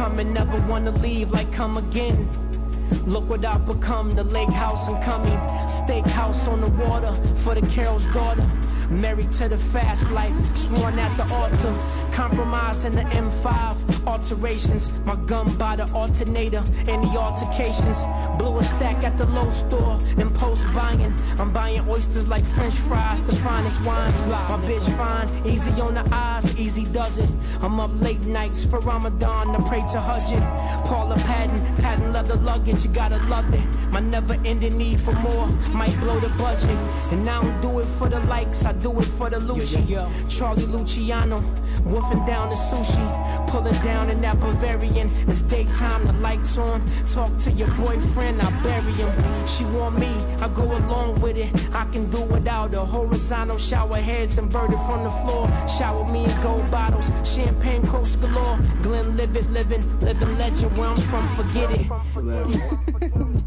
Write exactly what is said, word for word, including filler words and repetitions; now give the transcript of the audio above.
coming, never wanna leave, like come again. Look what I've become, the lake house I'm coming. Steakhouse on the water for the Carol's daughter. Married to the fast life, sworn at the altar. Compromise in the M five, alterations. My gun by the alternator, any altercations. Blew a stack at the low store, impulse buying. I'm buying oysters like French fries, the finest wines. My bitch fine, easy on the eyes, easy does it. I'm up late nights for Ramadan to pray to Hajjin. Paula Patton, patent leather luggage, you gotta love it. My never-ending need for more might blow the budget. And I don't do it for the likes, I do it for the Lucci. Yeah, yeah, yeah. Charlie Luciano, wolfing down the sushi, pulling down in that Bavarian. It's daytime, the lights on. Talk to your boyfriend, I bury him. She want me, I go along with it. I can do without her. Horizontal shower heads inverted from the floor. Shower me in gold bottles, champagne coast galore. Glenn Livet living, living legend where I'm from. Forget it.